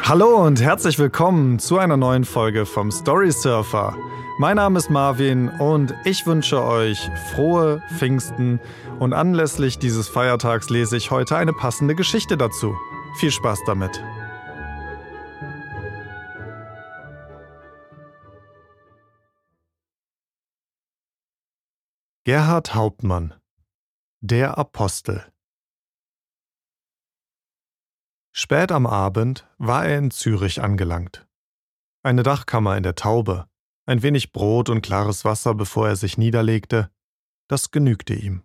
Hallo und herzlich willkommen zu einer neuen Folge vom Story Surfer. Mein Name ist Marvin und ich wünsche euch frohe Pfingsten und anlässlich dieses Feiertags lese ich heute eine passende Geschichte dazu. Viel Spaß damit! Gerhard Hauptmann, der Apostel. Spät am Abend war er in Zürich angelangt. Eine Dachkammer in der Taube, ein wenig Brot und klares Wasser, bevor er sich niederlegte, das genügte ihm.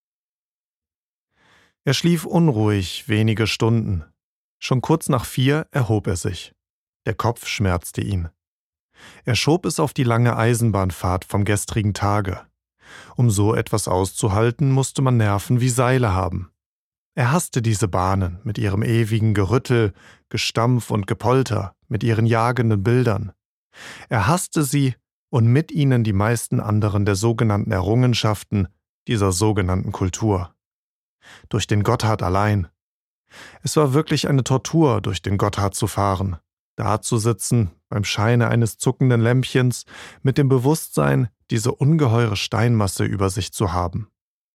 Er schlief unruhig wenige Stunden. Schon kurz nach 4 erhob er sich. Der Kopf schmerzte ihn. Er schob es auf die lange Eisenbahnfahrt vom gestrigen Tage. Um so etwas auszuhalten, musste man Nerven wie Seile haben. Er hasste diese Bahnen mit ihrem ewigen Gerüttel, Gestampf und Gepolter, mit ihren jagenden Bildern. Er hasste sie und mit ihnen die meisten anderen der sogenannten Errungenschaften dieser sogenannten Kultur. Durch den Gotthard allein. Es war wirklich eine Tortur, durch den Gotthard zu fahren, dazusitzen, beim Scheine eines zuckenden Lämpchens, mit dem Bewusstsein, diese ungeheure Steinmasse über sich zu haben.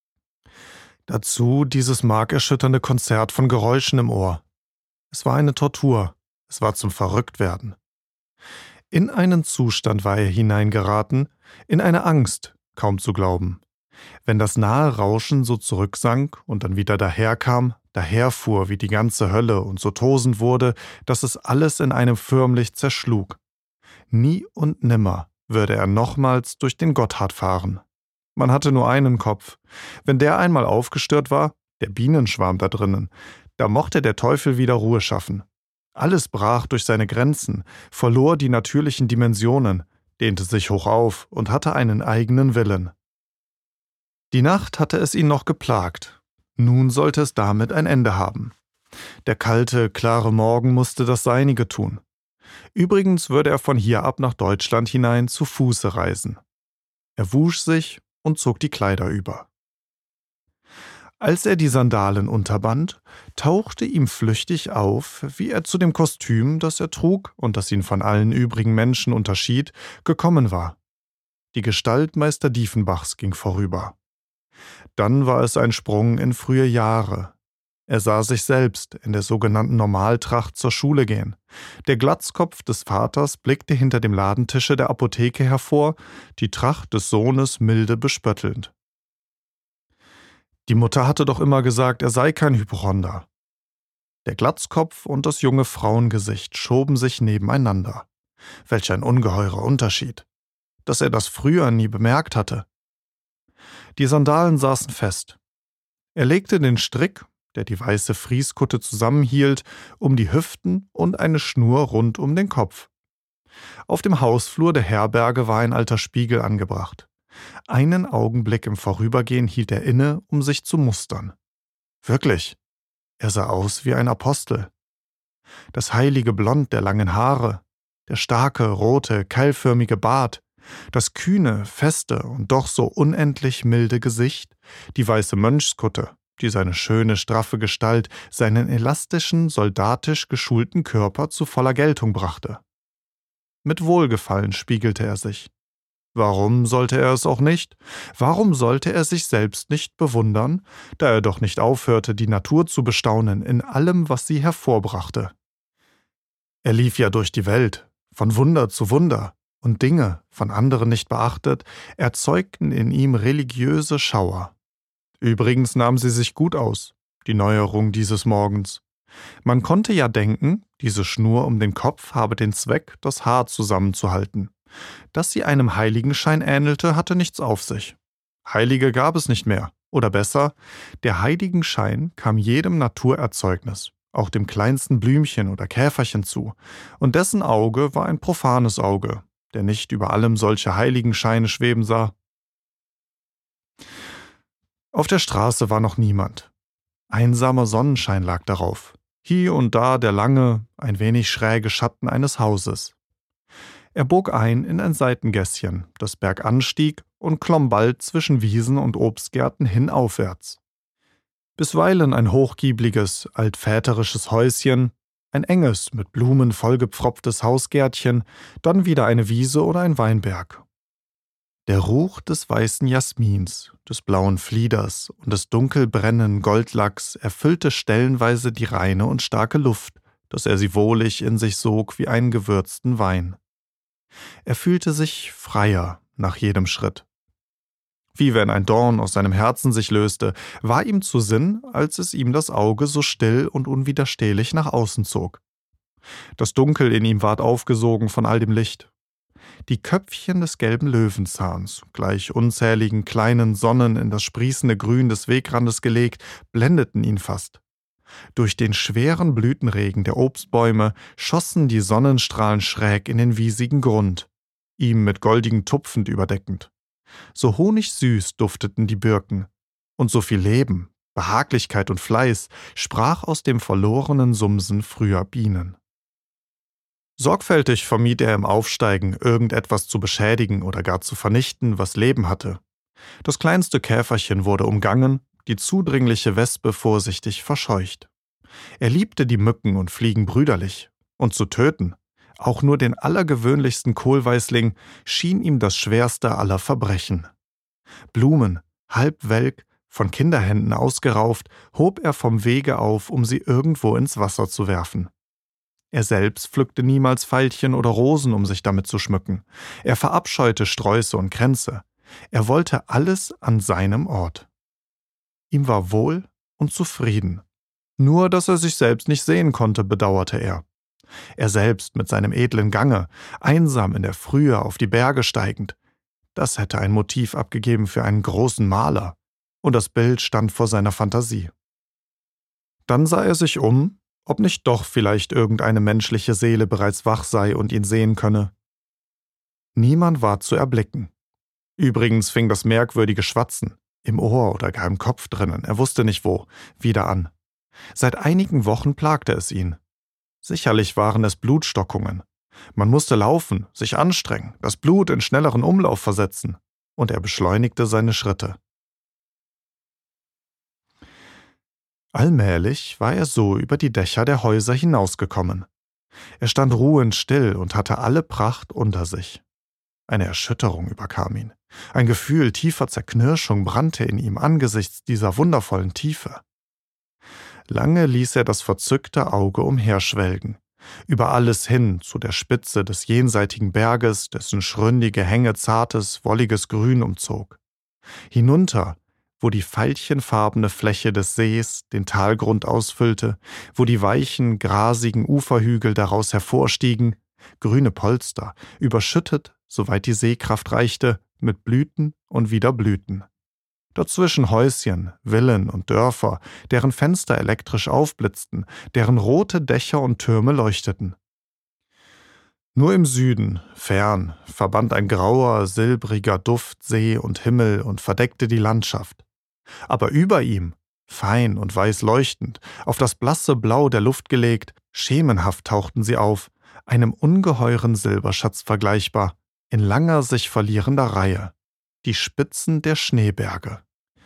Dazu dieses markerschütternde Konzert von Geräuschen im Ohr. Es war eine Tortur, es war zum Verrücktwerden. In einen Zustand war er hineingeraten, in eine Angst, kaum zu glauben. Wenn das nahe Rauschen so zurücksank und dann wieder daherkam, daherfuhr wie die ganze Hölle und so tosend wurde, dass es alles in einem förmlich zerschlug. Nie und nimmer würde er nochmals durch den Gotthard fahren. Man hatte nur einen Kopf. Wenn der einmal aufgestört war, der Bienenschwarm da drinnen, da mochte der Teufel wieder Ruhe schaffen. Alles brach durch seine Grenzen, verlor die natürlichen Dimensionen, dehnte sich hoch auf und hatte einen eigenen Willen. Die Nacht hatte es ihn noch geplagt. Nun sollte es damit ein Ende haben. Der kalte, klare Morgen musste das Seinige tun. Übrigens würde er von hier ab nach Deutschland hinein zu Fuße reisen. Er wusch sich und zog die Kleider über. Als er die Sandalen unterband, tauchte ihm flüchtig auf, wie er zu dem Kostüm, das er trug und das ihn von allen übrigen Menschen unterschied, gekommen war. Die Gestalt Meister Diefenbachs ging vorüber. Dann war es ein Sprung in frühe Jahre. Er sah sich selbst in der sogenannten Normaltracht zur Schule gehen. Der Glatzkopf des Vaters blickte hinter dem Ladentische der Apotheke hervor, die Tracht des Sohnes milde bespöttelnd. Die Mutter hatte doch immer gesagt, er sei kein Hypochonder. Der Glatzkopf und das junge Frauengesicht schoben sich nebeneinander. Welch ein ungeheurer Unterschied, dass er das früher nie bemerkt hatte. Die Sandalen saßen fest. Er legte den Strick, der die weiße Frieskutte zusammenhielt, um die Hüften und eine Schnur rund um den Kopf. Auf dem Hausflur der Herberge war ein alter Spiegel angebracht. Einen Augenblick im Vorübergehen hielt er inne, um sich zu mustern. Wirklich, er sah aus wie ein Apostel. Das heilige Blond der langen Haare, der starke, rote, keilförmige Bart, das kühne, feste und doch so unendlich milde Gesicht, die weiße Mönchskutte, die seine schöne, straffe Gestalt, seinen elastischen, soldatisch geschulten Körper zu voller Geltung brachte. Mit Wohlgefallen spiegelte er sich. Warum sollte er es auch nicht? Warum sollte er sich selbst nicht bewundern, da er doch nicht aufhörte, die Natur zu bestaunen in allem, was sie hervorbrachte? Er lief ja durch die Welt, von Wunder zu Wunder, und Dinge, von anderen nicht beachtet, erzeugten in ihm religiöse Schauer. Übrigens nahm sie sich gut aus, die Neuerung dieses Morgens. Man konnte ja denken, diese Schnur um den Kopf habe den Zweck, das Haar zusammenzuhalten. Dass sie einem Heiligenschein ähnelte, hatte nichts auf sich. Heilige gab es nicht mehr, oder besser, der Heiligenschein kam jedem Naturerzeugnis, auch dem kleinsten Blümchen oder Käferchen zu, und dessen Auge war ein profanes Auge, der nicht über allem solche Heiligenscheine schweben sah. Auf der Straße war noch niemand. Einsamer Sonnenschein lag darauf, hier und da der lange, ein wenig schräge Schatten eines Hauses. Er bog ein in ein Seitengässchen, das bergan stieg und klomm bald zwischen Wiesen und Obstgärten hinaufwärts. Bisweilen ein hochgiebliges, altväterisches Häuschen, Ein enges, mit Blumen vollgepfropftes Hausgärtchen, dann wieder eine Wiese oder ein Weinberg. Der Ruch des weißen Jasmins, des blauen Flieders und des dunkel brennenden Goldlachs erfüllte stellenweise die reine und starke Luft, dass er sie wohlig in sich sog wie einen gewürzten Wein. Er fühlte sich freier nach jedem Schritt. Wie wenn ein Dorn aus seinem Herzen sich löste, war ihm zu Sinn, als es ihm das Auge so still und unwiderstehlich nach außen zog. Das Dunkel in ihm ward aufgesogen von all dem Licht. Die Köpfchen des gelben Löwenzahns, gleich unzähligen kleinen Sonnen in das sprießende Grün des Wegrandes gelegt, blendeten ihn fast. Durch den schweren Blütenregen der Obstbäume schossen die Sonnenstrahlen schräg in den wiesigen Grund, ihm mit goldigen Tupfen überdeckend. So honigsüß dufteten die Birken, und so viel Leben, Behaglichkeit und Fleiß sprach aus dem verlorenen Sumsen früher Bienen. Sorgfältig vermied er im Aufsteigen, irgendetwas zu beschädigen oder gar zu vernichten, was Leben hatte. Das kleinste Käferchen wurde umgangen, die zudringliche Wespe vorsichtig verscheucht. Er liebte die Mücken und Fliegen brüderlich, und zu töten, auch nur den allergewöhnlichsten Kohlweißling, schien ihm das schwerste aller Verbrechen. Blumen, halb welk, von Kinderhänden ausgerauft, hob er vom Wege auf, um sie irgendwo ins Wasser zu werfen. Er selbst pflückte niemals Veilchen oder Rosen, um sich damit zu schmücken. Er verabscheute Sträuße und Kränze. Er wollte alles an seinem Ort. Ihm war wohl und zufrieden. Nur, dass er sich selbst nicht sehen konnte, bedauerte er. Er selbst mit seinem edlen Gange, einsam in der Frühe auf die Berge steigend, das hätte ein Motiv abgegeben für einen großen Maler, und das Bild stand vor seiner Fantasie. Dann sah er sich um, ob nicht doch vielleicht irgendeine menschliche Seele bereits wach sei und ihn sehen könne. Niemand war zu erblicken. Übrigens fing das merkwürdige Schwatzen, im Ohr oder gar im Kopf drinnen, er wusste nicht wo, wieder an. Seit einigen Wochen plagte es ihn. Sicherlich waren es Blutstockungen. Man musste laufen, sich anstrengen, das Blut in schnelleren Umlauf versetzen, und er beschleunigte seine Schritte. Allmählich war er so über die Dächer der Häuser hinausgekommen. Er stand ruhend still und hatte alle Pracht unter sich. Eine Erschütterung überkam ihn. Ein Gefühl tiefer Zerknirschung brannte in ihm angesichts dieser wundervollen Tiefe. Lange ließ er das verzückte Auge umherschwelgen, über alles hin zu der Spitze des jenseitigen Berges, dessen schründige Hänge zartes, wolliges Grün umzog. Hinunter, wo die veilchenfarbene Fläche des Sees den Talgrund ausfüllte, wo die weichen, grasigen Uferhügel daraus hervorstiegen, grüne Polster, überschüttet, soweit die Sehkraft reichte, mit Blüten und wieder Blüten. Dazwischen Häuschen, Villen und Dörfer, deren Fenster elektrisch aufblitzten, deren rote Dächer und Türme leuchteten. Nur im Süden, fern, verband ein grauer, silbriger Duft See und Himmel und verdeckte die Landschaft. Aber über ihm, fein und weiß leuchtend, auf das blasse Blau der Luft gelegt, schemenhaft tauchten sie auf, einem ungeheuren Silberschatz vergleichbar, in langer sich verlierender Reihe, die Spitzen der Schneeberge.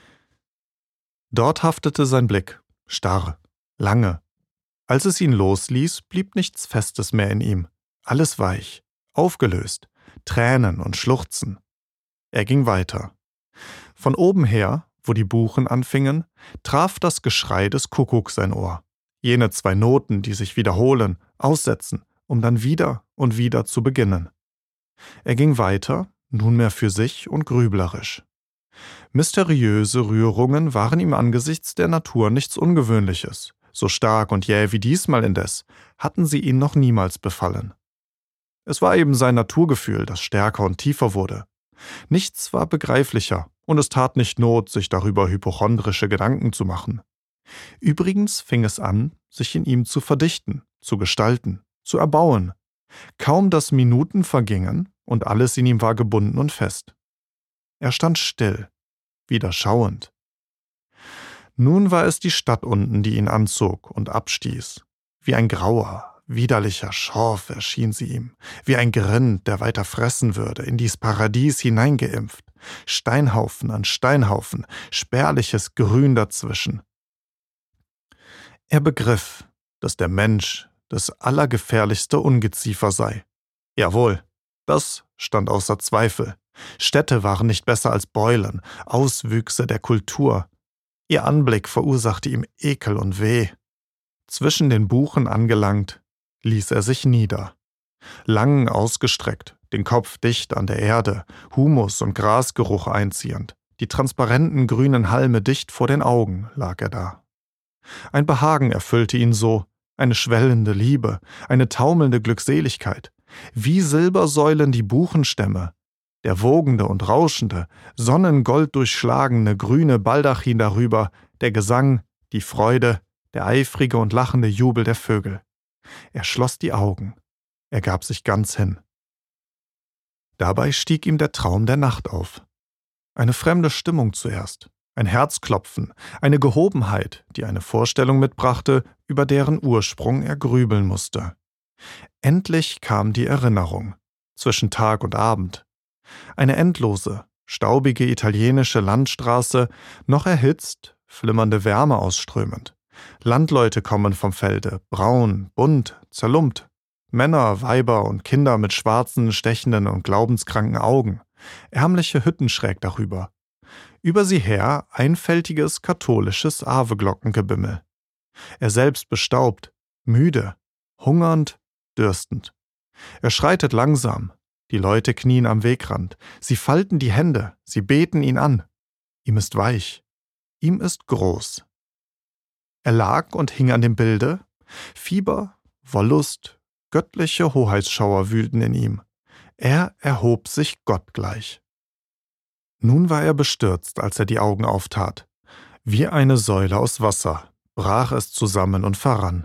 Dort haftete sein Blick, starr, lange. Als es ihn losließ, blieb nichts Festes mehr in ihm, alles weich, aufgelöst, Tränen und Schluchzen. Er ging weiter. Von oben her, wo die Buchen anfingen, traf das Geschrei des Kuckucks sein Ohr. Jene 2 Noten, die sich wiederholen, aussetzen, um dann wieder und wieder zu beginnen. Er ging weiter, nunmehr für sich und grüblerisch. Mysteriöse Rührungen waren ihm angesichts der Natur nichts Ungewöhnliches. So stark und jäh wie diesmal indes hatten sie ihn noch niemals befallen. Es war eben sein Naturgefühl, das stärker und tiefer wurde. Nichts war begreiflicher, und es tat nicht Not, sich darüber hypochondrische Gedanken zu machen. Übrigens fing es an, sich in ihm zu verdichten, zu gestalten, zu erbauen. Kaum dass Minuten vergingen, und alles in ihm war gebunden und fest. Er stand still, wieder schauend. Nun war es die Stadt unten, die ihn anzog und abstieß. Wie ein grauer, widerlicher Schorf erschien sie ihm, wie ein Grind, der weiter fressen würde, in dies Paradies hineingeimpft. Steinhaufen an Steinhaufen, spärliches Grün dazwischen. Er begriff, dass der Mensch, das allergefährlichste Ungeziefer sei. Jawohl, das stand außer Zweifel. Städte waren nicht besser als Beulen, Auswüchse der Kultur. Ihr Anblick verursachte ihm Ekel und Weh. Zwischen den Buchen angelangt, ließ er sich nieder. Lang ausgestreckt, den Kopf dicht an der Erde, Humus und Grasgeruch einziehend, die transparenten grünen Halme dicht vor den Augen, lag er da. Ein Behagen erfüllte ihn so, eine schwellende Liebe, eine taumelnde Glückseligkeit, wie Silbersäulen die Buchenstämme, der wogende und rauschende, sonnengold durchschlagene grüne Baldachin darüber, der Gesang, die Freude, der eifrige und lachende Jubel der Vögel. Er schloss die Augen, er gab sich ganz hin. Dabei stieg ihm der Traum der Nacht auf. Eine fremde Stimmung zuerst, ein Herzklopfen, eine Gehobenheit, die eine Vorstellung mitbrachte, über deren Ursprung er grübeln musste. Endlich kam die Erinnerung, zwischen Tag und Abend. Eine endlose, staubige italienische Landstraße, noch erhitzt, flimmernde Wärme ausströmend. Landleute kommen vom Felde, braun, bunt, zerlumpt. Männer, Weiber und Kinder mit schwarzen, stechenden und glaubenskranken Augen. Ärmliche Hütten schräg darüber. Über sie her einfältiges katholisches Ave-Glockengebimmel. Er selbst bestaubt, müde, hungernd, dürstend. Er schreitet langsam. Die Leute knien am Wegrand. Sie falten die Hände, sie beten ihn an. Ihm ist weich. Ihm ist groß. Er lag und hing an dem Bilde. Fieber, Wollust, göttliche Hoheitsschauer wühlten in ihm. Er erhob sich gottgleich. Nun war er bestürzt, als er die Augen auftat. Wie eine Säule aus Wasser brach es zusammen und verrann.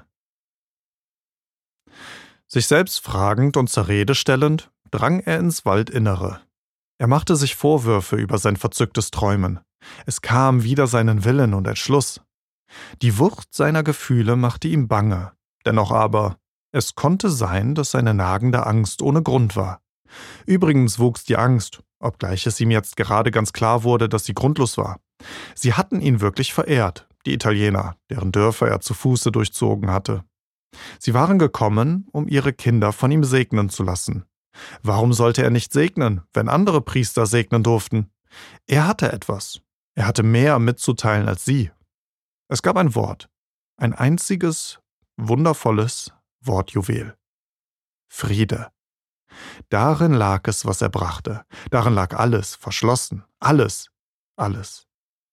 Sich selbst fragend und zur Rede stellend, drang er ins Waldinnere. Er machte sich Vorwürfe über sein verzücktes Träumen. Es kam wider seinen Willen und Entschluss. Die Wucht seiner Gefühle machte ihm bange, dennoch aber, es konnte sein, dass seine nagende Angst ohne Grund war. Übrigens wuchs die Angst, obgleich es ihm jetzt gerade ganz klar wurde, dass sie grundlos war. Sie hatten ihn wirklich verehrt, die Italiener, deren Dörfer er zu Fuße durchzogen hatte. Sie waren gekommen, um ihre Kinder von ihm segnen zu lassen. Warum sollte er nicht segnen, wenn andere Priester segnen durften? Er hatte etwas. Er hatte mehr mitzuteilen als sie. Es gab ein Wort, ein einziges, wundervolles Wortjuwel. Friede. Darin lag es, was er brachte. Darin lag alles, verschlossen. Alles. Alles.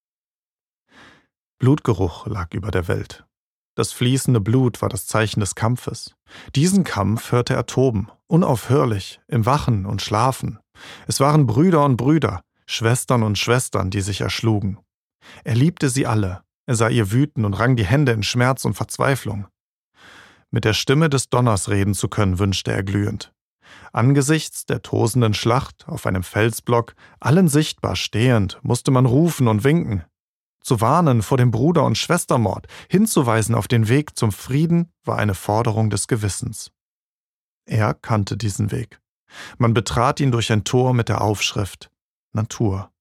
Blutgeruch lag über der Welt. Das fließende Blut war das Zeichen des Kampfes. Diesen Kampf hörte er toben, unaufhörlich, im Wachen und Schlafen. Es waren Brüder und Brüder, Schwestern und Schwestern, die sich erschlugen. Er liebte sie alle. Er sah ihr wüten und rang die Hände in Schmerz und Verzweiflung. Mit der Stimme des Donners reden zu können, wünschte er glühend. Angesichts der tosenden Schlacht auf einem Felsblock, allen sichtbar stehend, musste man rufen und winken. Zu warnen vor dem Bruder- und Schwestermord, hinzuweisen auf den Weg zum Frieden, war eine Forderung des Gewissens. Er kannte diesen Weg. Man betrat ihn durch ein Tor mit der Aufschrift Natur.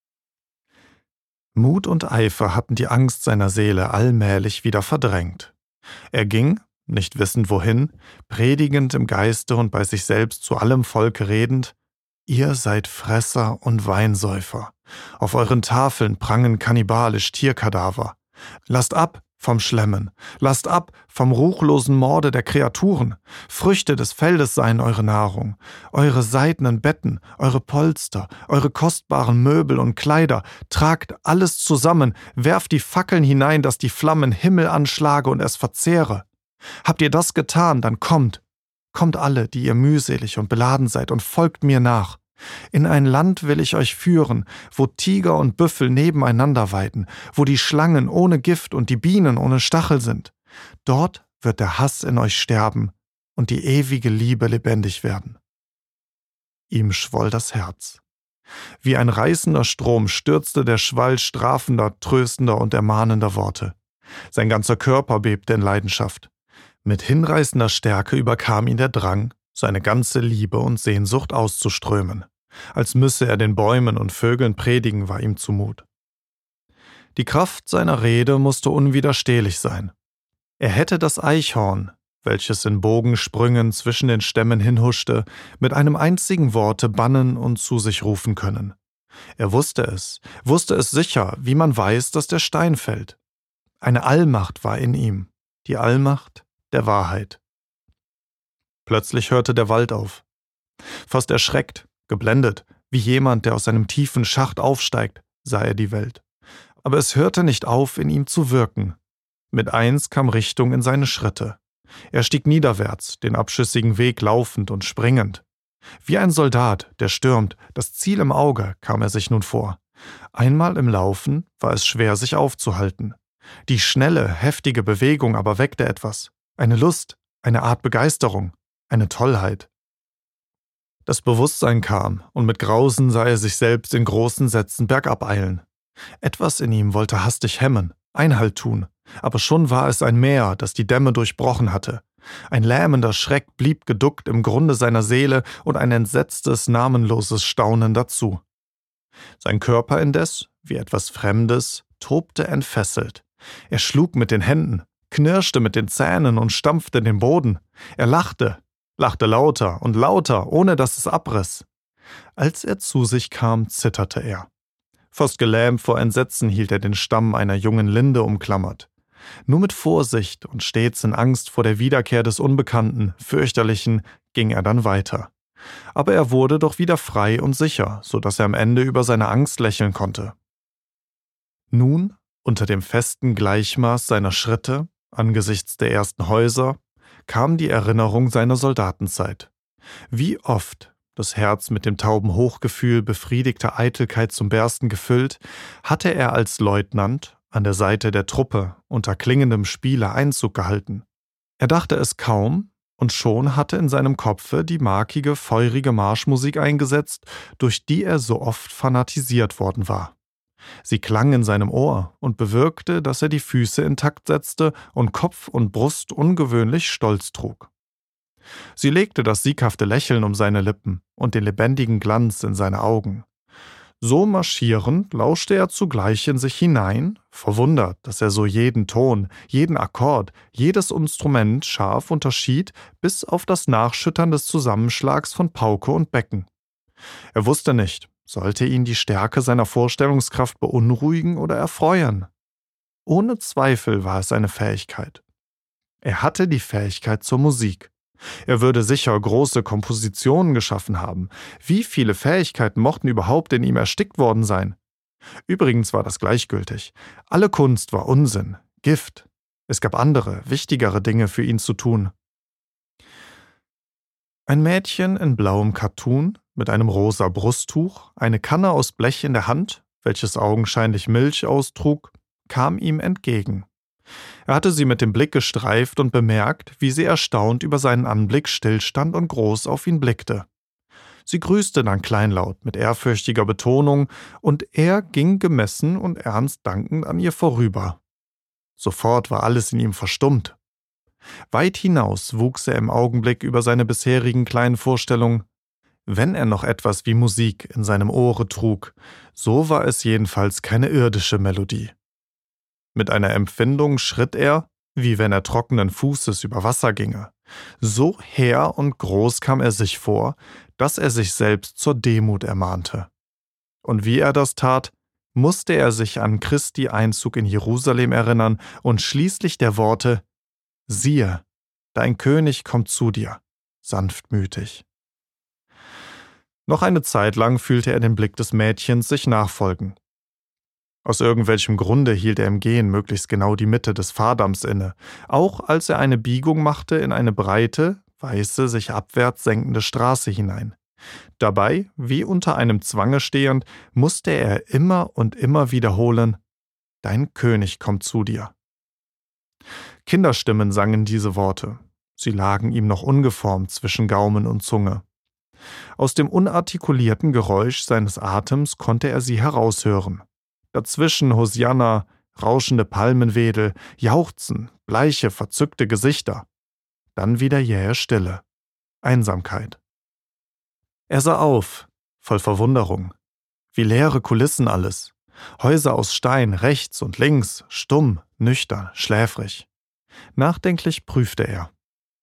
Mut und Eifer hatten die Angst seiner Seele allmählich wieder verdrängt. Er ging, nicht wissend wohin, predigend im Geiste und bei sich selbst zu allem Volke redend: Ihr seid Fresser und Weinsäufer. Auf euren Tafeln prangen kannibalisch Tierkadaver. Lasst ab vom Schlemmen, lasst ab vom ruchlosen Morde der Kreaturen. Früchte des Feldes seien eure Nahrung. Eure seidenen Betten, eure Polster, eure kostbaren Möbel und Kleider, tragt alles zusammen, werft die Fackeln hinein, dass die Flammen Himmel anschlage und es verzehre. Habt ihr das getan, dann kommt alle, die ihr mühselig und beladen seid, und folgt mir nach. In ein Land will ich euch führen, wo Tiger und Büffel nebeneinander weiden, wo die Schlangen ohne Gift und die Bienen ohne Stachel sind. Dort wird der Hass in euch sterben und die ewige Liebe lebendig werden. Ihm schwoll das Herz. Wie ein reißender Strom stürzte der Schwall strafender, tröstender und ermahnender Worte. Sein ganzer Körper bebte in Leidenschaft. Mit hinreißender Stärke überkam ihn der Drang, seine ganze Liebe und Sehnsucht auszuströmen. Als müsse er den Bäumen und Vögeln predigen, war ihm zumut. Die Kraft seiner Rede musste unwiderstehlich sein. Er hätte das Eichhorn, welches in Bogensprüngen zwischen den Stämmen hinhuschte, mit einem einzigen Worte bannen und zu sich rufen können. Er wusste es sicher, wie man weiß, dass der Stein fällt. Eine Allmacht war in ihm, die Allmacht der Wahrheit. Plötzlich hörte der Wald auf. Fast erschreckt, geblendet, wie jemand, der aus einem tiefen Schacht aufsteigt, sah er die Welt. Aber es hörte nicht auf, in ihm zu wirken. Mit eins kam Richtung in seine Schritte. Er stieg niederwärts, den abschüssigen Weg laufend und springend. Wie ein Soldat, der stürmt, das Ziel im Auge, kam er sich nun vor. Einmal im Laufen war es schwer, sich aufzuhalten. Die schnelle, heftige Bewegung aber weckte etwas. Eine Lust, eine Art Begeisterung, eine Tollheit. Das Bewusstsein kam, und mit Grausen sah er sich selbst in großen Sätzen bergab eilen. Etwas in ihm wollte hastig hemmen, Einhalt tun, aber schon war es ein Meer, das die Dämme durchbrochen hatte. Ein lähmender Schreck blieb geduckt im Grunde seiner Seele und ein entsetztes, namenloses Staunen dazu. Sein Körper indes, wie etwas Fremdes, tobte entfesselt. Er schlug mit den Händen, knirschte mit den Zähnen und stampfte den Boden. Er lachte lauter und lauter, ohne dass es abriss. Als er zu sich kam, zitterte er. Fast gelähmt vor Entsetzen hielt er den Stamm einer jungen Linde umklammert. Nur mit Vorsicht und stets in Angst vor der Wiederkehr des Unbekannten, Fürchterlichen, ging er dann weiter. Aber er wurde doch wieder frei und sicher, so dass er am Ende über seine Angst lächeln konnte. Nun, unter dem festen Gleichmaß seiner Schritte, angesichts der ersten Häuser, kam die Erinnerung seiner Soldatenzeit. Wie oft, das Herz mit dem tauben Hochgefühl befriedigter Eitelkeit zum Bersten gefüllt, hatte er als Leutnant an der Seite der Truppe unter klingendem Spiele Einzug gehalten. Er dachte es kaum, und schon hatte in seinem Kopfe die markige, feurige Marschmusik eingesetzt, durch die er so oft fanatisiert worden war. Sie klang in seinem Ohr und bewirkte, dass er die Füße intakt setzte und Kopf und Brust ungewöhnlich stolz trug. Sie legte das sieghafte Lächeln um seine Lippen und den lebendigen Glanz in seine Augen. So marschierend lauschte er zugleich in sich hinein, verwundert, dass er so jeden Ton, jeden Akkord, jedes Instrument scharf unterschied, bis auf das Nachschüttern des Zusammenschlags von Pauke und Becken. Er wusste nicht, sollte ihn die Stärke seiner Vorstellungskraft beunruhigen oder erfreuen. Ohne Zweifel war es eine Fähigkeit. Er hatte die Fähigkeit zur Musik. Er würde sicher große Kompositionen geschaffen haben. Wie viele Fähigkeiten mochten überhaupt in ihm erstickt worden sein? Übrigens war das gleichgültig. Alle Kunst war Unsinn, Gift. Es gab andere, wichtigere Dinge für ihn zu tun. Ein Mädchen in blauem Kattun, mit einem rosa Brusttuch, eine Kanne aus Blech in der Hand, welches augenscheinlich Milch austrug, kam ihm entgegen. Er hatte sie mit dem Blick gestreift und bemerkt, wie sie erstaunt über seinen Anblick stillstand und groß auf ihn blickte. Sie grüßte dann kleinlaut mit ehrfürchtiger Betonung, und er ging gemessen und ernst dankend an ihr vorüber. Sofort war alles in ihm verstummt. Weit hinaus wuchs er im Augenblick über seine bisherigen kleinen Vorstellungen. Wenn er noch etwas wie Musik in seinem Ohre trug, so war es jedenfalls keine irdische Melodie. Mit einer Empfindung schritt er, wie wenn er trockenen Fußes über Wasser ginge. So hehr und groß kam er sich vor, dass er sich selbst zur Demut ermahnte. Und wie er das tat, musste er sich an Christi Einzug in Jerusalem erinnern und schließlich der Worte: »Siehe, dein König kommt zu dir«, sanftmütig. Noch eine Zeit lang fühlte er den Blick des Mädchens sich nachfolgen. Aus irgendwelchem Grunde hielt er im Gehen möglichst genau die Mitte des Fahrdamms inne, auch als er eine Biegung machte in eine breite, weiße, sich abwärts senkende Straße hinein. Dabei, wie unter einem Zwange stehend, musste er immer und immer wiederholen: »Dein König kommt zu dir.« Kinderstimmen sangen diese Worte. Sie lagen ihm noch ungeformt zwischen Gaumen und Zunge. Aus dem unartikulierten Geräusch seines Atems konnte er sie heraushören. Dazwischen Hosianna, rauschende Palmenwedel, Jauchzen, bleiche, verzückte Gesichter. Dann wieder jähe Stille, Einsamkeit. Er sah auf, voll Verwunderung. Wie leere Kulissen alles. Häuser aus Stein, rechts und links, stumm, nüchtern, schläfrig. Nachdenklich prüfte er.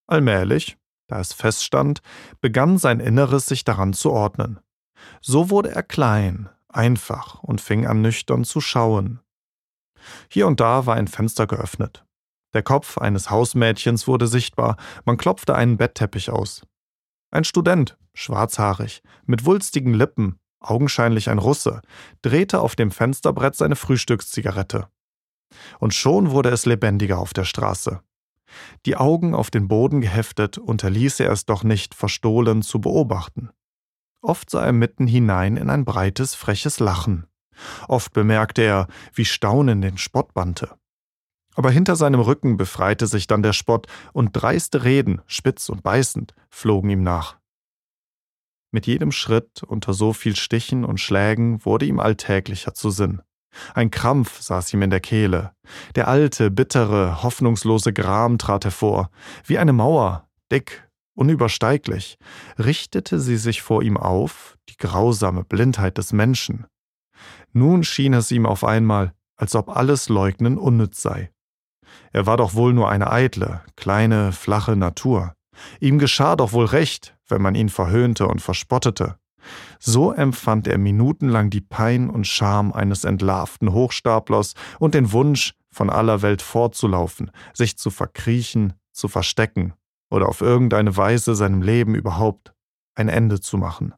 Allmählich, da es feststand, begann sein Inneres sich daran zu ordnen. So wurde er klein, einfach und fing an nüchtern zu schauen. Hier und da war ein Fenster geöffnet. Der Kopf eines Hausmädchens wurde sichtbar, man klopfte einen Bettteppich aus. Ein Student, schwarzhaarig, mit wulstigen Lippen, augenscheinlich ein Russe, drehte auf dem Fensterbrett seine Frühstückszigarette. Und schon wurde es lebendiger auf der Straße. Die Augen auf den Boden geheftet, unterließ er es doch nicht, verstohlen zu beobachten. Oft sah er mitten hinein in ein breites, freches Lachen. Oft bemerkte er, wie Staunen den Spott bannte. Aber hinter seinem Rücken befreite sich dann der Spott und dreiste Reden, spitz und beißend, flogen ihm nach. Mit jedem Schritt unter so viel Stichen und Schlägen wurde ihm alltäglicher zu Sinn. Ein Krampf saß ihm in der Kehle. Der alte, bittere, hoffnungslose Gram trat hervor. Wie eine Mauer, dick, unübersteiglich, richtete sie sich vor ihm auf, die grausame Blindheit des Menschen. Nun schien es ihm auf einmal, als ob alles Leugnen unnütz sei. Er war doch wohl nur eine eitle, kleine, flache Natur. Ihm geschah doch wohl recht, wenn man ihn verhöhnte und verspottete. So empfand er minutenlang die Pein und Scham eines entlarvten Hochstaplers und den Wunsch, von aller Welt fortzulaufen, sich zu verkriechen, zu verstecken oder auf irgendeine Weise seinem Leben überhaupt ein Ende zu machen.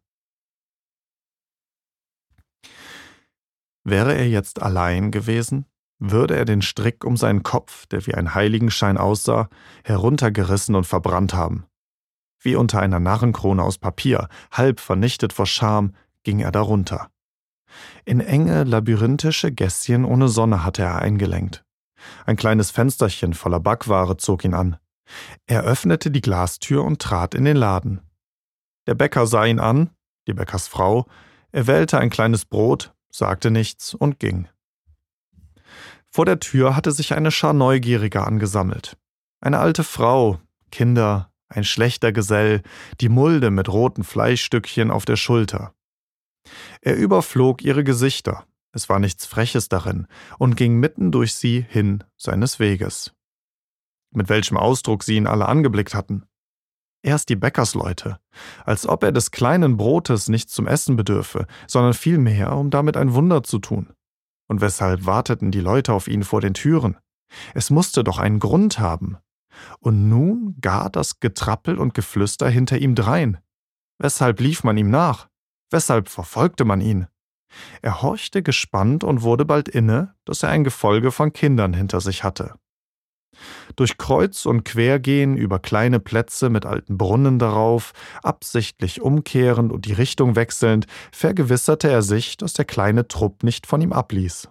Wäre er jetzt allein gewesen, würde er den Strick um seinen Kopf, der wie ein Heiligenschein aussah, heruntergerissen und verbrannt haben. Wie unter einer Narrenkrone aus Papier, halb vernichtet vor Scham, ging er darunter. In enge, labyrinthische Gässchen ohne Sonne hatte er eingelenkt. Ein kleines Fensterchen voller Backware zog ihn an. Er öffnete die Glastür und trat in den Laden. Der Bäcker sah ihn an, die Bäckersfrau, er wählte ein kleines Brot, sagte nichts und ging. Vor der Tür hatte sich eine Schar Neugieriger angesammelt. Eine alte Frau, Kinder, ein schlechter Gesell, die Mulde mit roten Fleischstückchen auf der Schulter. Er überflog ihre Gesichter, es war nichts Freches darin, und ging mitten durch sie hin seines Weges. Mit welchem Ausdruck sie ihn alle angeblickt hatten. Erst die Bäckersleute, als ob er des kleinen Brotes nicht zum Essen bedürfe, sondern vielmehr, um damit ein Wunder zu tun. Und weshalb warteten die Leute auf ihn vor den Türen? Es musste doch einen Grund haben. Und nun gar das Getrappel und Geflüster hinter ihm drein. Weshalb lief man ihm nach? Weshalb verfolgte man ihn? Er horchte gespannt und wurde bald inne, dass er ein Gefolge von Kindern hinter sich hatte. Durch Kreuz und Quergehen über kleine Plätze mit alten Brunnen darauf, absichtlich umkehrend und die Richtung wechselnd, vergewisserte er sich, dass der kleine Trupp nicht von ihm abließ.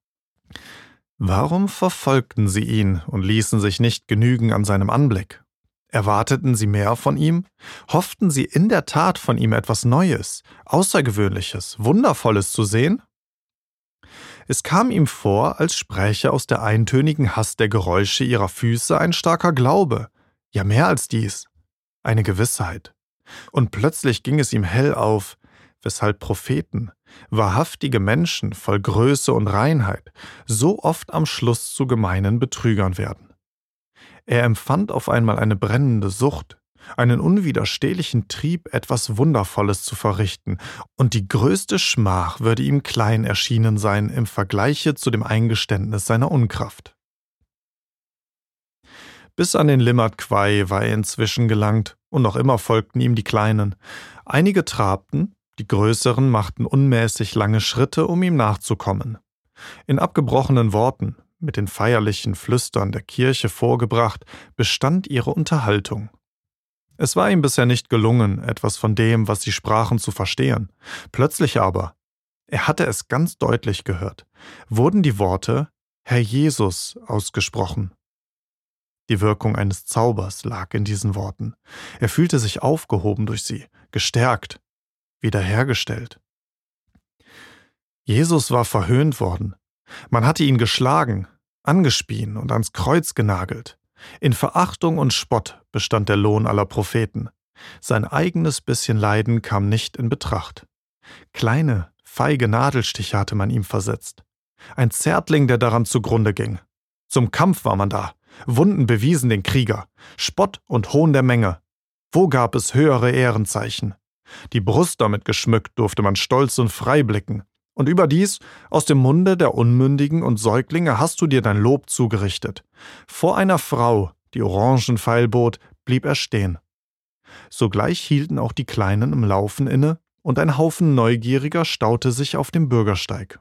Warum verfolgten sie ihn und ließen sich nicht genügen an seinem Anblick? Erwarteten sie mehr von ihm? Hofften sie in der Tat von ihm etwas Neues, Außergewöhnliches, Wundervolles zu sehen? Es kam ihm vor, als spräche aus der eintönigen Hast der Geräusche ihrer Füße ein starker Glaube, ja mehr als dies, eine Gewissheit. Und plötzlich ging es ihm hell auf, weshalb Propheten, wahrhaftige Menschen voll Größe und Reinheit, so oft am Schluss zu gemeinen Betrügern werden. Er empfand auf einmal eine brennende Sucht, einen unwiderstehlichen Trieb, etwas Wundervolles zu verrichten, und die größte Schmach würde ihm klein erschienen sein im Vergleiche zu dem Eingeständnis seiner Unkraft. Bis an den Limmat Quai war er inzwischen gelangt, und noch immer folgten ihm die Kleinen. Einige trabten, die Größeren machten unmäßig lange Schritte, um ihm nachzukommen. In abgebrochenen Worten, mit den feierlichen Flüstern der Kirche vorgebracht, bestand ihre Unterhaltung. Es war ihm bisher nicht gelungen, etwas von dem, was sie sprachen, zu verstehen. Plötzlich aber, er hatte es ganz deutlich gehört, wurden die Worte »Herr Jesus« ausgesprochen. Die Wirkung eines Zaubers lag in diesen Worten. Er fühlte sich aufgehoben durch sie, gestärkt, wiederhergestellt. Jesus war verhöhnt worden. Man hatte ihn geschlagen, angespien und ans Kreuz genagelt. In Verachtung und Spott bestand der Lohn aller Propheten. Sein eigenes bisschen Leiden kam nicht in Betracht. Kleine, feige Nadelstiche hatte man ihm versetzt. Ein Zärtling, der daran zugrunde ging. Zum Kampf war man da. Wunden bewiesen den Krieger, Spott und Hohn der Menge. Wo gab es höhere Ehrenzeichen? Die Brust damit geschmückt durfte man stolz und frei blicken. Und überdies, aus dem Munde der Unmündigen und Säuglinge hast du dir dein Lob zugerichtet. Vor einer Frau, die Orangenpfeil bot, blieb er stehen. Sogleich hielten auch die Kleinen im Laufen inne, und ein Haufen Neugieriger staute sich auf dem Bürgersteig.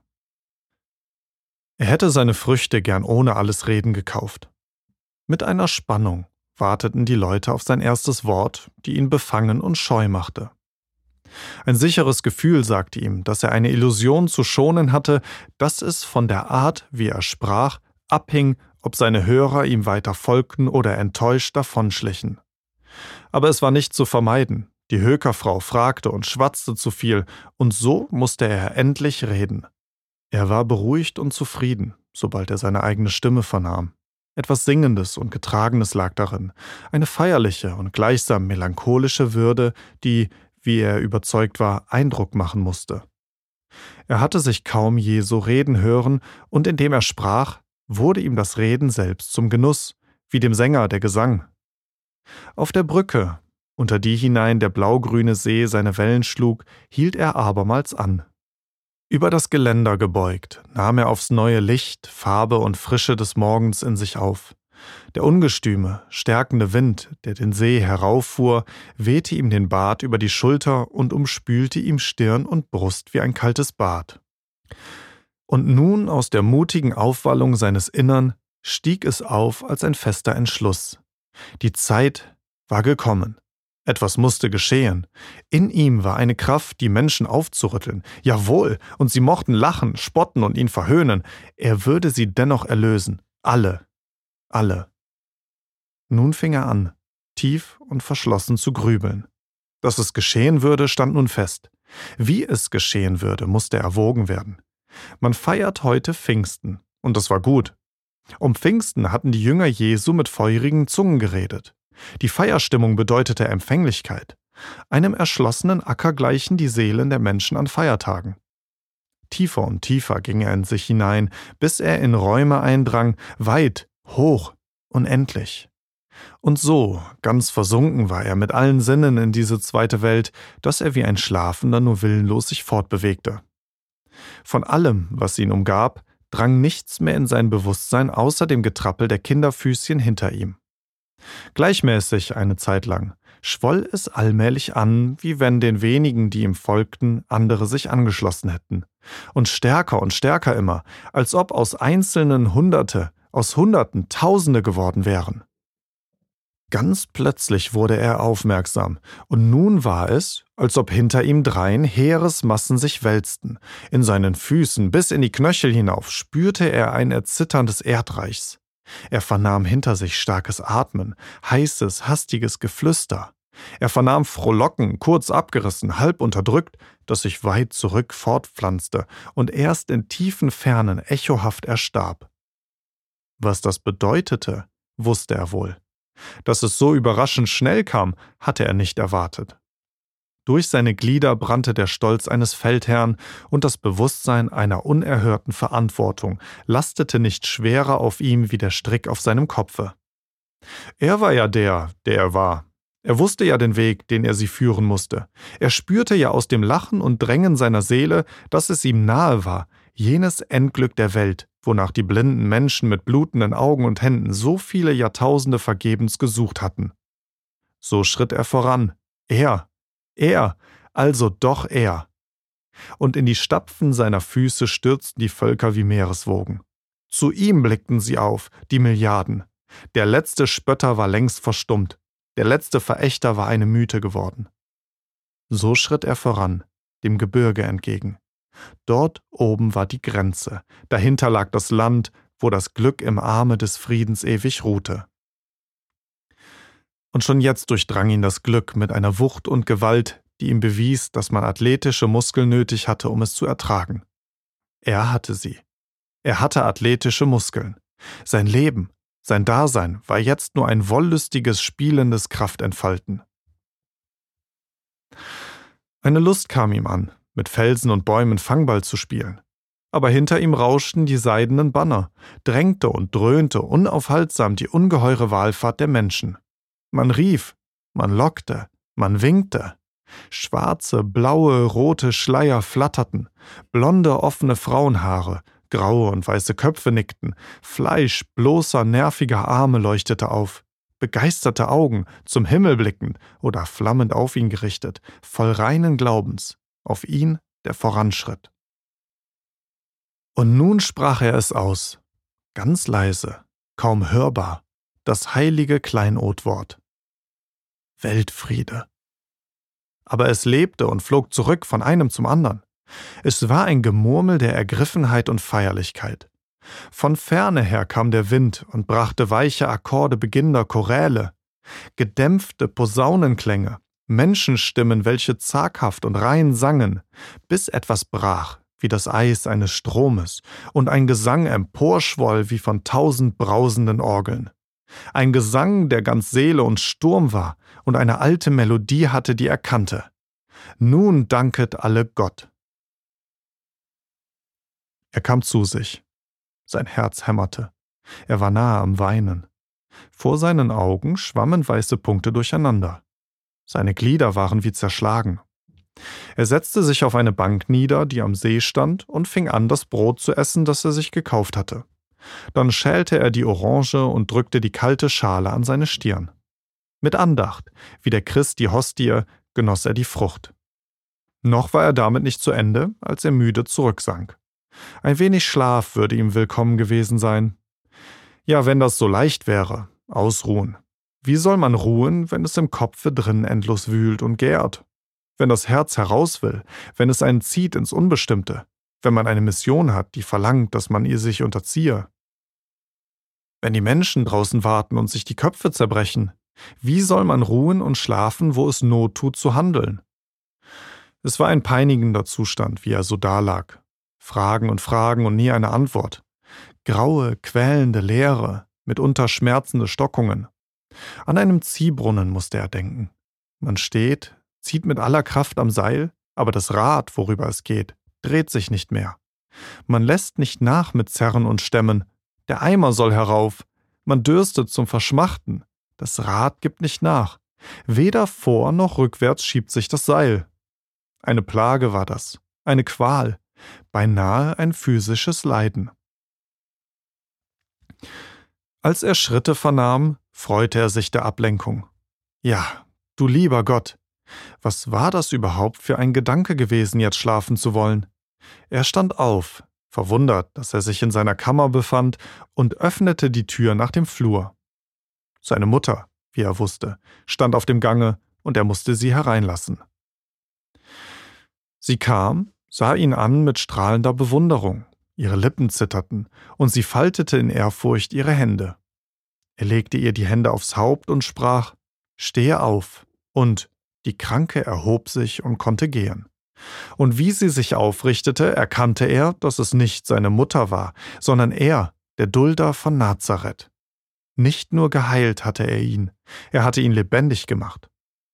Er hätte seine Früchte gern ohne alles Reden gekauft. Mit einer Spannung warteten die Leute auf sein erstes Wort, die ihn befangen und scheu machte. Ein sicheres Gefühl sagte ihm, dass er eine Illusion zu schonen hatte, dass es von der Art, wie er sprach, abhing, ob seine Hörer ihm weiter folgten oder enttäuscht davonschlichen. Aber es war nicht zu vermeiden. Die Hökerfrau fragte und schwatzte zu viel, und so musste er endlich reden. Er war beruhigt und zufrieden, sobald er seine eigene Stimme vernahm. Etwas Singendes und Getragenes lag darin, eine feierliche und gleichsam melancholische Würde, die, wie er überzeugt war, Eindruck machen musste. Er hatte sich kaum je so reden hören, und indem er sprach, wurde ihm das Reden selbst zum Genuss, wie dem Sänger der Gesang. Auf der Brücke, unter die hinein der blaugrüne See seine Wellen schlug, hielt er abermals an. Über das Geländer gebeugt, nahm er aufs neue Licht, Farbe und Frische des Morgens in sich auf. Der ungestüme, stärkende Wind, der den See herauffuhr, wehte ihm den Bart über die Schulter und umspülte ihm Stirn und Brust wie ein kaltes Bad. Und nun aus der mutigen Aufwallung seines Innern stieg es auf als ein fester Entschluss. Die Zeit war gekommen. Etwas musste geschehen. In ihm war eine Kraft, die Menschen aufzurütteln. Jawohl, und sie mochten lachen, spotten und ihn verhöhnen. Er würde sie dennoch erlösen. Alle. Alle. Nun fing er an, tief und verschlossen zu grübeln. Dass es geschehen würde, stand nun fest. Wie es geschehen würde, musste erwogen werden. Man feiert heute Pfingsten, und das war gut. Um Pfingsten hatten die Jünger Jesu mit feurigen Zungen geredet. Die Feierstimmung bedeutete Empfänglichkeit. Einem erschlossenen Acker gleichen die Seelen der Menschen an Feiertagen. Tiefer und tiefer ging er in sich hinein, bis er in Räume eindrang, weit, hoch, unendlich. Und so, ganz versunken war er mit allen Sinnen in diese zweite Welt, dass er wie ein Schlafender nur willenlos sich fortbewegte. Von allem, was ihn umgab, drang nichts mehr in sein Bewusstsein außer dem Getrappel der Kinderfüßchen hinter ihm. Gleichmäßig eine Zeit lang schwoll es allmählich an, wie wenn den wenigen, die ihm folgten, andere sich angeschlossen hätten. Und stärker immer, als ob aus Einzelnen Hunderte, aus Hunderten Tausende geworden wären. Ganz plötzlich wurde er aufmerksam, und nun war es, als ob hinter ihm drein Heeresmassen sich wälzten. In seinen Füßen bis in die Knöchel hinauf spürte er ein Erzittern des Erdreichs. Er vernahm hinter sich starkes Atmen, heißes, hastiges Geflüster. Er vernahm Frohlocken, kurz abgerissen, halb unterdrückt, das sich weit zurück fortpflanzte und erst in tiefen Fernen echohaft erstarb. Was das bedeutete, wusste er wohl. Dass es so überraschend schnell kam, hatte er nicht erwartet. Durch seine Glieder brannte der Stolz eines Feldherrn, und das Bewusstsein einer unerhörten Verantwortung lastete nicht schwerer auf ihm wie der Strick auf seinem Kopfe. Er war ja der er war. Er wusste ja den Weg, den er sie führen musste. Er spürte ja aus dem Lachen und Drängen seiner Seele, dass es ihm nahe war, jenes Endglück der Welt, wonach die blinden Menschen mit blutenden Augen und Händen so viele Jahrtausende vergebens gesucht hatten. So schritt er voran. Er, also doch er. Und in die Stapfen seiner Füße stürzten die Völker wie Meereswogen. Zu ihm blickten sie auf, die Milliarden. Der letzte Spötter war längst verstummt. Der letzte Verächter war eine Mythe geworden. So schritt er voran, dem Gebirge entgegen. Dort oben war die Grenze, dahinter lag das Land, wo das Glück im Arme des Friedens ewig ruhte. Und schon jetzt durchdrang ihn das Glück mit einer Wucht und Gewalt, die ihm bewies, dass man athletische Muskeln nötig hatte, um es zu ertragen. Er hatte sie. Er hatte athletische Muskeln. Sein Leben, sein Dasein war jetzt nur ein wollüstiges, spielendes Kraftentfalten. Eine Lust kam ihm an, mit Felsen und Bäumen Fangball zu spielen. aber hinter ihm rauschten die seidenen Banner, drängte und dröhnte unaufhaltsam die ungeheure Wallfahrt der Menschen. Man rief, man lockte, man winkte. Schwarze, blaue, rote Schleier flatterten, blonde, offene Frauenhaare, graue und weiße Köpfe nickten, Fleisch bloßer, nerviger Arme leuchtete auf, begeisterte Augen, zum Himmel blickend oder flammend auf ihn gerichtet, voll reinen Glaubens, auf ihn, der voranschritt. Und nun sprach er es aus, ganz leise, kaum hörbar, das heilige Kleinodwort. Weltfriede. Aber es lebte und flog zurück von einem zum anderen. Es war ein Gemurmel der Ergriffenheit und Feierlichkeit. Von ferne her kam der Wind und brachte weiche Akkorde beginnender Choräle, gedämpfte Posaunenklänge, Menschenstimmen, welche zaghaft und rein sangen, bis etwas brach, wie das Eis eines Stromes, und ein Gesang emporschwoll wie von 1000 brausenden Orgeln. Ein Gesang, der ganz Seele und Sturm war und eine alte Melodie hatte, die er kannte. Nun danket alle Gott. Er kam zu sich. Sein Herz hämmerte. Er war nahe am Weinen. Vor seinen Augen schwammen weiße Punkte durcheinander. Seine Glieder waren wie zerschlagen. Er setzte sich auf eine Bank nieder, die am See stand, und fing an, das Brot zu essen, das er sich gekauft hatte. Dann schälte er die Orange und drückte die kalte Schale an seine Stirn. Mit Andacht, wie der Christ die Hostie, genoss er die Frucht. Noch war er damit nicht zu Ende, als er müde zurücksank. Ein wenig Schlaf würde ihm willkommen gewesen sein. Ja, wenn das so leicht wäre, ausruhen. Wie soll man ruhen, wenn es im Kopfe drin endlos wühlt und gärt? Wenn das Herz heraus will, wenn es einen zieht ins Unbestimmte, wenn man eine Mission hat, die verlangt, dass man ihr sich unterziehe? Wenn die Menschen draußen warten und sich die Köpfe zerbrechen, wie soll man ruhen und schlafen, wo es Not tut zu handeln? Es war ein peinigender Zustand, wie er so dalag. Fragen und nie eine Antwort. Graue, quälende Leere, mitunter schmerzende Stockungen. An einem Ziehbrunnen musste er denken. Man steht, zieht mit aller Kraft am Seil, aber das Rad, worüber es geht, dreht sich nicht mehr. Man lässt nicht nach mit Zerren und Stemmen. Der Eimer soll herauf. Man dürstet zum Verschmachten. Das Rad gibt nicht nach. Weder vor noch rückwärts schiebt sich das Seil. Eine Plage war das, eine Qual, beinahe ein physisches Leiden. Als er Schritte vernahm, freute er sich der Ablenkung. Ja, du lieber Gott, was war das überhaupt für ein Gedanke gewesen, jetzt schlafen zu wollen? Er stand auf, verwundert, dass er sich in seiner Kammer befand, und öffnete die Tür nach dem Flur. Seine Mutter, wie er wusste, stand auf dem Gange, und er musste sie hereinlassen. Sie kam, sah ihn an mit strahlender Bewunderung, ihre Lippen zitterten, und sie faltete in Ehrfurcht ihre Hände. Er legte ihr die Hände aufs Haupt und sprach: »Stehe auf«, und die Kranke erhob sich und konnte gehen. Und wie sie sich aufrichtete, erkannte er, dass es nicht seine Mutter war, sondern er, der Dulder von Nazareth. Nicht nur geheilt hatte er ihn, er hatte ihn lebendig gemacht.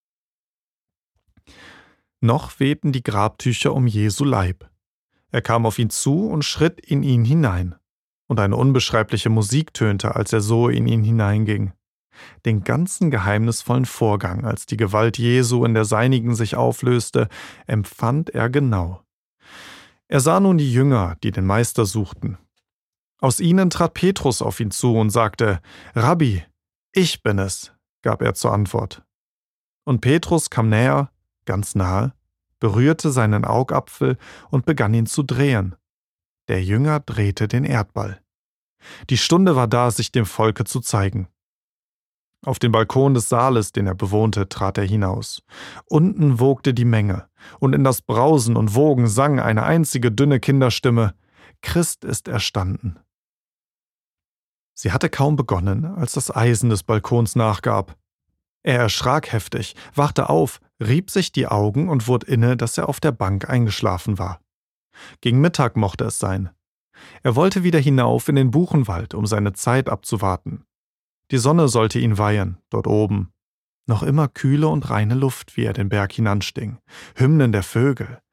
Noch wehten die Grabtücher um Jesu Leib. Er kam auf ihn zu und schritt in ihn hinein. Und eine unbeschreibliche Musik tönte, als er so in ihn hineinging. Den ganzen geheimnisvollen Vorgang, als die Gewalt Jesu in der seinigen sich auflöste, empfand er genau. Er sah nun die Jünger, die den Meister suchten. Aus ihnen trat Petrus auf ihn zu und sagte: »Rabbi, ich bin es«, gab er zur Antwort. Und Petrus kam näher, ganz nahe, berührte seinen Augapfel und begann ihn zu drehen. Der Jünger drehte den Erdball. Die Stunde war da, sich dem Volke zu zeigen. Auf den Balkon des Saales, den er bewohnte, trat er hinaus. Unten wogte die Menge, und in das Brausen und Wogen sang eine einzige dünne Kinderstimme: »Christ ist erstanden.« Sie hatte kaum begonnen, als das Eisen des Balkons nachgab. Er erschrak heftig, wachte auf, rieb sich die Augen und wurde inne, dass er auf der Bank eingeschlafen war. Gegen Mittag mochte es sein. Er wollte wieder hinauf in den Buchenwald, um seine Zeit abzuwarten. Die Sonne sollte ihn weihen, dort oben. Noch immer kühle und reine Luft, wie er den Berg hinanstieg, Hymnen der Vögel,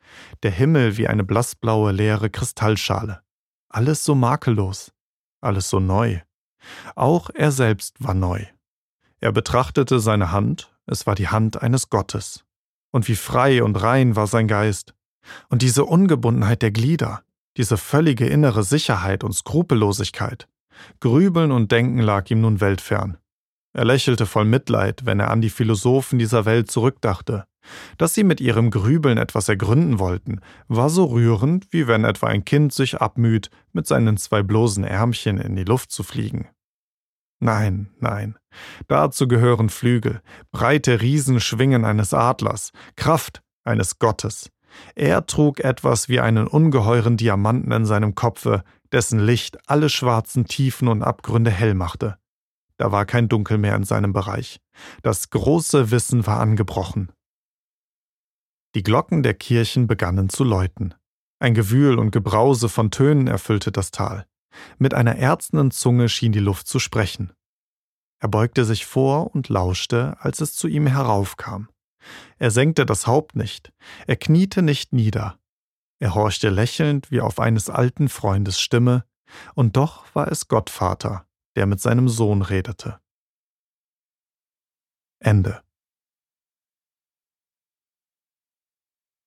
der Himmel wie eine blassblaue, leere Kristallschale. Alles so makellos, alles so neu. Auch er selbst war neu. Er betrachtete seine Hand, es war die Hand eines Gottes. Und wie frei und rein war sein Geist. Und diese Ungebundenheit der Glieder, diese völlige innere Sicherheit und Skrupellosigkeit. Grübeln und Denken lag ihm nun weltfern. Er lächelte voll Mitleid, wenn er an die Philosophen dieser Welt zurückdachte. Dass sie mit ihrem Grübeln etwas ergründen wollten, war so rührend, wie wenn etwa ein Kind sich abmüht, mit seinen 2 bloßen Ärmchen in die Luft zu fliegen. Nein, nein, dazu gehören Flügel, breite Riesenschwingen eines Adlers, Kraft eines Gottes. Er trug etwas wie einen ungeheuren Diamanten in seinem Kopfe, dessen Licht alle schwarzen Tiefen und Abgründe hell machte. Da war kein Dunkel mehr in seinem Bereich. Das große Wissen war angebrochen. Die Glocken der Kirchen begannen zu läuten. Ein Gewühl und Gebrause von Tönen erfüllte das Tal. Mit einer ärztenden Zunge schien die Luft zu sprechen. Er beugte sich vor und lauschte, als es zu ihm heraufkam. Er senkte das Haupt nicht, er kniete nicht nieder. Er horchte lächelnd wie auf eines alten Freundes Stimme, und doch war es Gottvater, der mit seinem Sohn redete. Ende.